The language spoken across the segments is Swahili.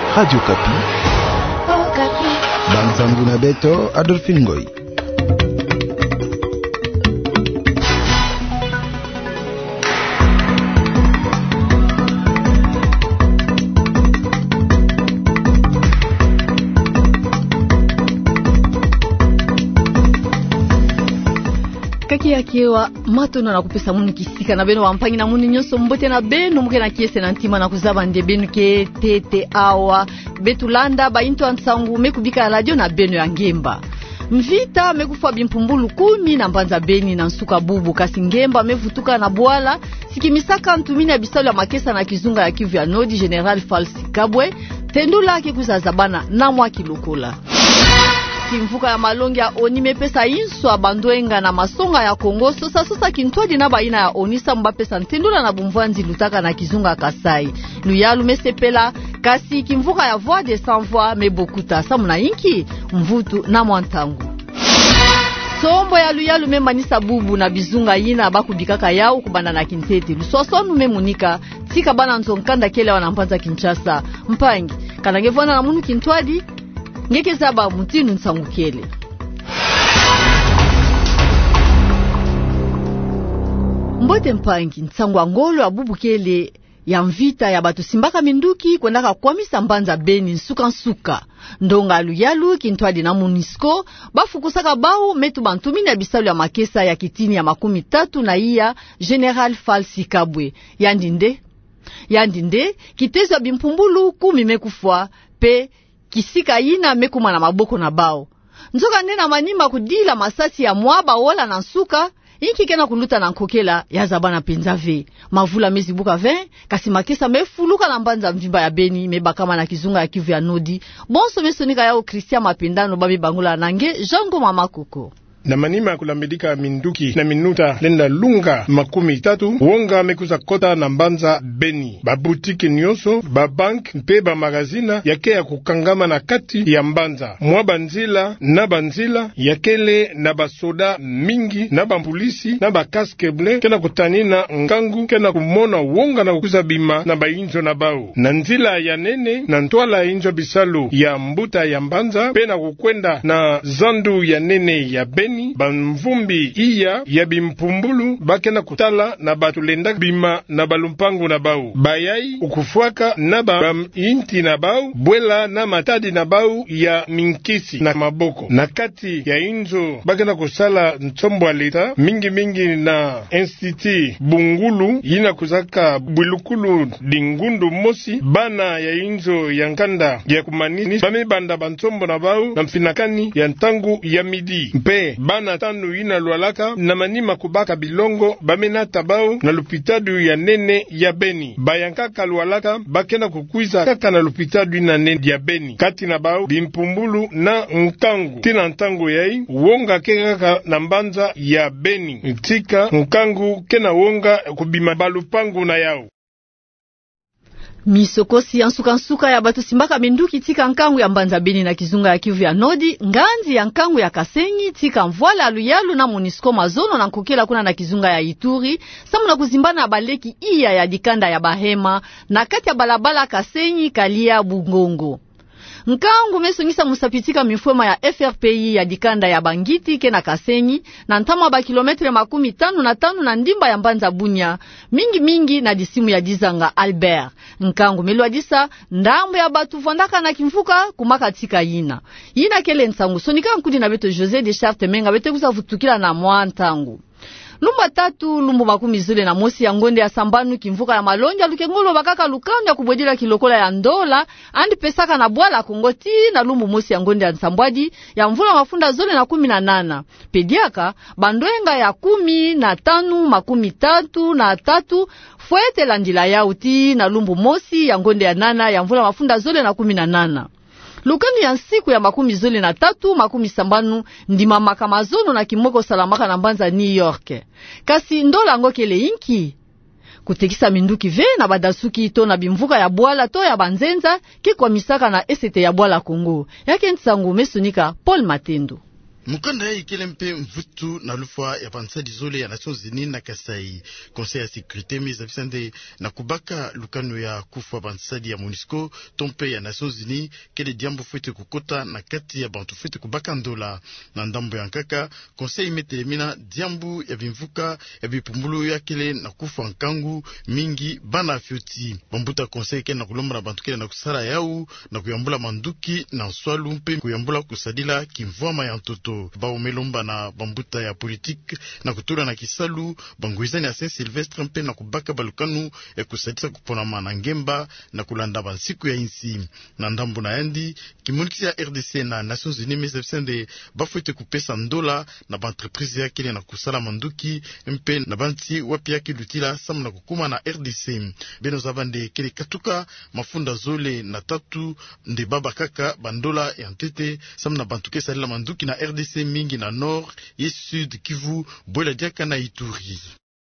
Radio Kapi. Oh, Kapi. Banzangu na Beto Adolphine Ngoy. Kaki yakiwa matono na kupesa munu kisika na beno wampangi na munu nyonso mbote na beno muke na kiese na ntima na kuzaba nde benu ke tete awa betulanda ba into ansangu mekubika ya radio na beno ya ngemba mvita mekufa bimpumbulu 10 na mbanza beni na nsuka bubu kasi ngemba mevutuka na bwala sikimisaka ntumini ya bisalu ya makesa na kizunga ya Kivu ya Nodi General Falsi Kabwe tendula kikuzazabana na mwaki lukula kimvuka ya malongi ya oni mepesa inso abandwenga na masonga ya Kongo sosa kintwadi na baina ya onisa mbapesa ntendula na bumvanzi lutaka na kizunga Kasai luyalu mesepela kasi kimvuka ya voix de sans voix mebokuta samuna inki mvutu na mwantangu sombo ya luyalu memanisa bubu na bizunga yina bakubikaka yao kubanda na kintete lusosonu memunika tika bana nzonkanda kele wanampanza Kinshasa mpangi kanangevona na munu kintwadi ngeke zaba mutinu nsangukele mbote mpangi nsangwa ngolo abubukele ya mvita ya batu simbaka minduki kwendaka kwamisa mbanza beni nsuka ndonga luyalu kintwadi na Munisco bafukusaka bao metu bantumini ya bisalu ya makesa ya kitini ya 30 na iya General Falsi Kabwe yandinde kitezo ya bimpumbulu 10 mekufwa pe kisika yina mekuma na maboko na bao nzoka nena manima kudila masasi ya mwaba wala na nsuka inki kena kuluta na nkokela ya zabana penzave mavula mezibuka 20 kasi makesa mefuluka na mbanza mvimba ya Beni mebakama na kizunga ya Kivu ya Nodi bonso mesonika yao Christian Mapendano babi bangula nange Jango Mama Koko na manima kulambidika minduki na minuta lenda lunga 30 wonga mekuza kota na mbanza Beni babutiki nyoso babank mpe ba magazina yake ya kukangama na kati ya mbanza mwa banzila na banzila yakele na basoda mingi na bampolisi na bakaske ble kena kutanina ngangu kena kumona wonga na kukuza bima na bainjo na bao na nzila ya nene na ntwala injo bisalu ya mbuta ya mbanza pena kukwenda na zandu ya nene ya Beni bamvumbi iya ya bimpumbulu bakena kutala na batulenda bima na balumpangu na bau bayai ukufuaka na inti na bau bwela na matadi na bau ya minkisi na maboko na kati ya inzo bakena kusala ntsombo leta mingi na institut bungulu yina kuzaka bwilukulu dingundu mosi bana ya inzo ya nkanda ya kumanini bamebanda bantsombo na bau na mfinakani ya ntangu ya midi mpe bana tanu ina lualaka na manima kubaka bilongo bamena tabao na lupitadu ya nene ya Beni bayankaka lualaka bakena kukwiza kaka na lupitadu ina nene ya Beni kati na bao bimpumbulu na nkangu tina ntangu yai wonga kekaka na mbanza ya Beni tika nkangu kena wonga kubima balupangu na yao misokosi ya nsuka ya batu simbaka minduki tika nkangu ya mbanza Beni na kizunga ya Kivu ya Nodi nganzi ya nkangu ya Kasenyi tika mvwala aluyalu na Munisco mazono na nkokela kuna na kizunga ya Ituri samu na kuzimbana baleki iya ya dikanda ya Bahema na kati ya balabala Kasenyi Kalia Bungongo nkangu mesongisa musapitika mifwema ya FRPI ya dikanda ya Bangiti kena Kasenyi na ntama ba kilometre 55 na ndimba ya mbanza Bunya mingi na disimu ya Dizanga Albert nkangu melwadisa ndambo ya batu vondaka na kimfuka kumaka tika yina kele nsangu sonika nkudi na beto José de Charte menga bete kusavutukila na mwantangu Lumba 3 lumbu 10 na mosi ya ngonde ya sambanu kimvuka ya malonja lukengolo bakaka lukanda kubwedila kilokola ya ndola andi pesaka na bwala kongoti na lumbu mosi ya ngonde ya nsambwaji ya mvula mafunda zole na 18 pediaka bandwenga ya 15 33 fuete la njila ya uti na lumbu mosi ya ngonde ya nana ya mvula mafunda zole na 18 lukani ya siku ya 13 70 ndima makamazono na kimoko salamaka na mbanza New York kasi ndola ngokele inki kutekisa minduki ve na badasuki to na bimvuka ya bwala to ya banzenza kikwa misaka na esete ya bwala Kongo yake nsangu mesunika Paul Matendo mukanda ya ikele mpe mvutu na lufwa ya pansadi zole ya Nations Unies na Kasai. Conseil ya sécurité mise afisande na kubaka lukano ya kufa pansadi ya MONUSCO tompe ya Nations Unies kele diambo fete kukota na kati ya bantu fete kubaka ndola na ndambo ya nkaka. Conseil imetelemina diambu ya bimvuka ya bipumbulu ya kele na kufa nkangu mingi bana afyoti. Bambuta conseil kele na kulomba na bantu kele na kusala yau na kuyambula manduki na nswalu mpe kuyambula kusadila kimvwama ya ntoto. Baomelomba na bambuta ya politique na kutula na kisalu banguizani ya Saint Sylvestre mpe na kubaka balukanu ya kusadisa kuponama na ngemba na kulanda bansiku ya insi. Na ndambo na yandi kimoniksi ya RDC na Nations Unies mesefsende bafwete kupesa ndola na bantreprise ya kile na kusala manduki mpe na banti wapi yake lutila samu na kukuma na RDC. Beno zabande kile katuka mafunda zole na tatu nde baba kaka bandola ya ntete samu na bantuke salila manduki na RDC mingi na Nord et Sud Kivu, Bola Diaka na Ituri.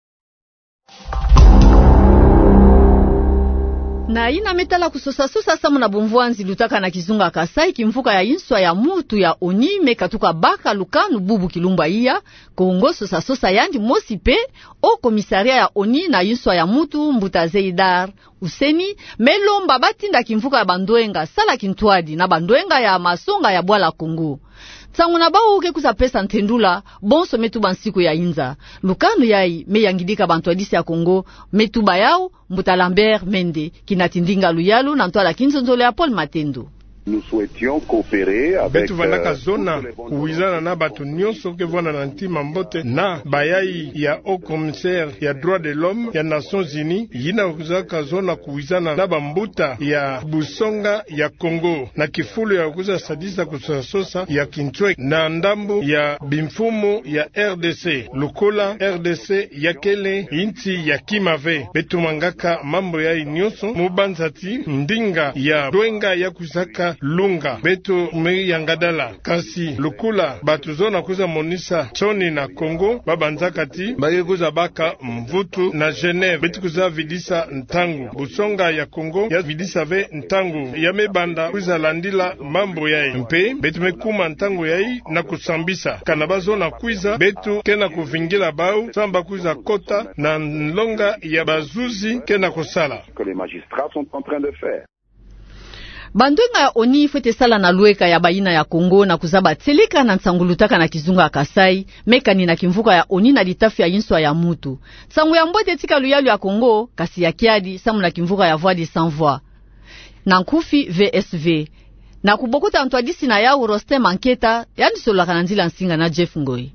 Na ina metala kusosa samu na bumvuanzi lutaka na kizunga Kasai kimvuka ya inswa ya mutu ya onime katuka baka lukanu bubu kilumba iya Kongo sosa yandi mosi pe o komisaria ya oni na inswa ya mutu mbuta Zeidar useni melomba batinda kimvuka ya bandoenga sala kintwadi na bandoenga ya masonga ya bwala Kongo. Tsangu na bao uke kusa pesa ntendula bonso metuba nsiku ya inza lukanu yai meyangidika bantu adisi ya Kongo metuba yao mbuta Lambert Mende kinatindinga luyalu na ntwala kinzonzole ya Paul Matendo. Nous souhaitions coopérer avec betu vanaka zona kuwizana na batu nyonso ke vwana na ntima mbote na bayai ya Haut Commissaire ya droit de l'homme ya Nations Unies yina kuzaka zona kuwizana na bambuta ya Busonga ya Kongo na kifulu ya kuza sadisa kusasosa ya Kinchwe na ndambu ya bimfumu ya RDC lukola RDC ya kele inti ya Kimave betu mangaka mambo ya nyonso mubanzati ndinga ya dwenga ya kuzaka lunga betu mei yangadala kasi lukula batu zona kuza monisa choni na Kongo babanzakati baye kuza baka mvutu na Genève betu kuza vidisa ntangu Busonga ya Kongo ya vidisa ve ntangu ya mebanda kuza landila mambo yai mpe betu mekuma ntangu yai na kusambisa kanaba zona kuiza betu kena kuvingila bau samba kuza kota na nlonga ya bazuzi kena kusala que les magistrats sont en train de faire. Bandoenga ya oni fete sala na lueka ya baina ya Kongo na kuzaba tselika na nsangulutaka na kizunga Kasai mekani na kimvuka ya oni na litafu ya inswa ya mutu. Tsangu ya mbote tika luyalu ya Kongo kasi ya kiadi samu na kimvuka ya voix de sans voix. Na nkufi VSV. Na kubokota antwadisi na yao Rostem Anketa yani solaka na nzila nsinga na Jeff Ngoi.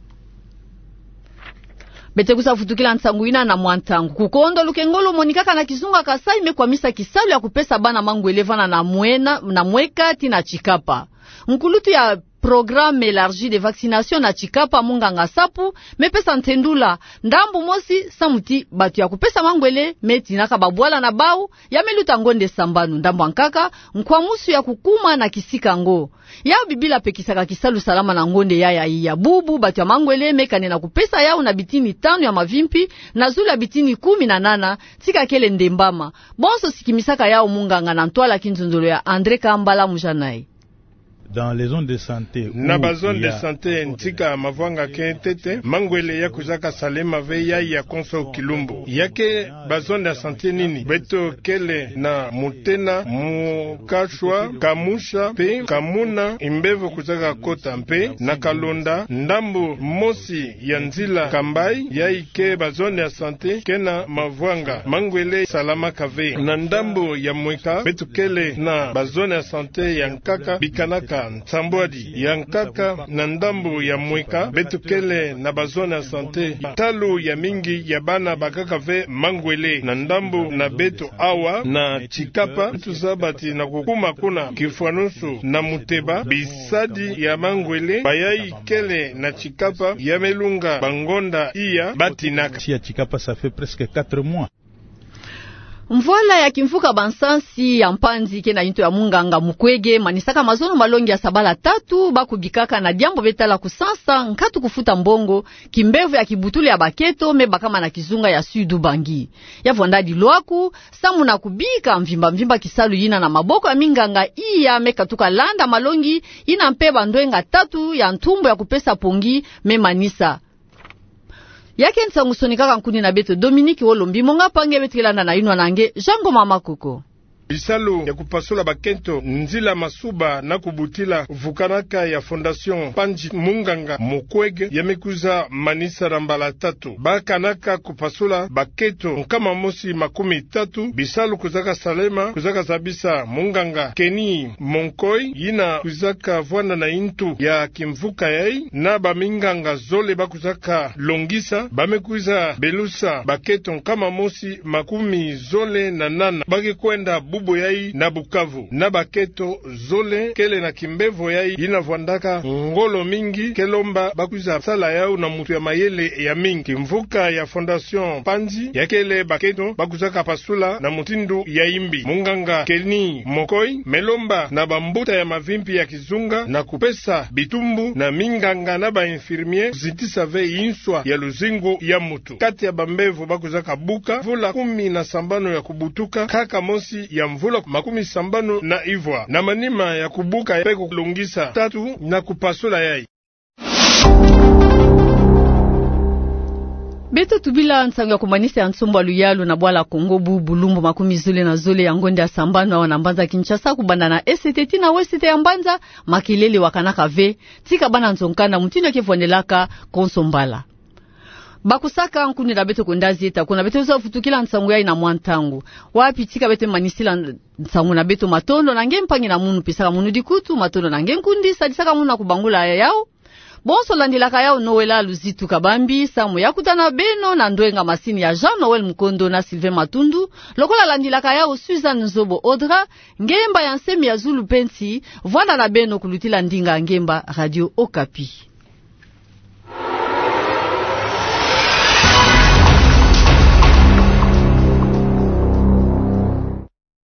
Bete kusa futukila nsanguina na mwantangu. Kukondo lukengolo monikaka na kizunga Kasai mekwamisa kisalu ya kupesa bana mangu elevana na mweka tina Chikapa. Nkulutu ya programme élargi de vaccination na Chikapa munganga sapu mepesa ntendula ndambu mosi samuti batu ya kupesa mangwele metinaka babwala na bau ya meluta ngonde sambanu ndambu ankaka nkwamusu ya kukuma na kisika ngo yao bibila pekisaka kisalu salama na ngonde ya bubu batu ya mangwele mekane na kupesa yao na bitini 5 ya mavimpi na zula bitini 18 tika kele ndembama bonso sikimisaka yao munganga na ntwala kinzundolo ya André Kambala Mujanai. Dans les zones de santé na bazone de santé ntika mavwanga kentete mangwele ya kuzaka salema ve ya konso kilumbu yake bazone de santé nini beto kele na mutena mukashwa kamusha pe kamuna imbevo kuzaka kota mpe na kalonda ndambu mosi ya nzila kambai yaike bazone ya santé kena mavwanga mangwele salama kave na ndambu ya mweka beto kele na bazone ya santé ya nkaka bikanaka Nsambwadi ya nkaka na ndambu ya mweka betukele na bazona ya sante talu ya mingi ya bana bakaka ve mangwele na ndambu na betu awa na Chikapa tuzabati na kukuma kuna kifuanusu na muteba bisadi ya mangwele bayai kele na Chikapa ya melunga bangonda iya batinaka si ya Chikapa ça fait presque 4 mois. Mvula ya kimfuka bansansi ya mpanzi kena into ya munganga mukwege manisaka mazono malongi ya sabala 3 bakugikaka na diambo betala kusansa nkatu kufuta mbongo kimbevu ya kibutule ya baketo meba kama na kizunga ya sudu bangi ya vondadi lwaku samu na kubika mvimba kisalu yina na maboko ya minganga iya mekatuka landa malongi ina mpeba ndwenga 3 ya ntumbo ya kupesa pongi memanisa yake nsangu sonikaka nkuni na beto Dominique Wolombi monga pange betilanda na inwa nange Jango Mama Koko. Bisalu ya kupasula bakento nzila masuba na kubutila vukanaka ya Fondation Panji Munganga Mukwege yamekuza manisa rambala 3 bakanaka kupasula baketo nkama mosi 13 bisalu kuzaka Salema kuzaka Zabisa Munganga Keni Monkoi yina kuzaka vwana na intu ya kimvuka yai na baminganga zole bakuzaka Longisa bamekuza Belusa baketo nkama mosi 10 zole na nana baki kwenda Bubu yai na Bukavu na baketo zole kele na kimbevo yai inavwandaka ngolo mingi kelomba bakuza sala yao na mutu ya mayele ya mingi kimvuka ya Fondation Panzi ya kele baketo bakuzaka pasula na mutindu ya imbi Munganga Keni Mokoi melomba na bambuta ya mavimpi ya kizunga na kupesa bitumbu na minganga na ba infirmier zitisa ve inswa ya luzingu ya mutu kati ya bambevu bakuzaka buka vula 10 ya kubutuka kaka mosi ya mvula 10 na ivwa na manima ya kubuka ya peko kulungisa 3 na kupasula yai. Beto tubila nsangu ya kumanisa ya nsomba luyalu na bwala Kongo bulumbu 10 zule na zule ya ngonde ya sambano na mbanza Kinshasa kubanda na STT na West ya mbanza makilele wakanaka ve tika bana nzonkana mutindo kevonelaka konsombala. Bakusaka nkuni na beto kondazi eta kuna beto za futukila nsangu ya ina mwantangu wapi tika beto manisila nsangu na beto matondo na ngempangi na munu pisaka munu dikutu matondo na ngenkundi sadisaka munu na kubangula yao bonso landilaka yao Noela Luzitu Kabambi samu ya kutana beno na ndwenga masini ya Jean Noel Mukondo na Sylvain Matundu lokola landilaka yao Suzanne Zobo Odra ngemba ya nsemi ya Zulu Pensi vwana na beno kulutila ndinga ngemba Radio Okapi.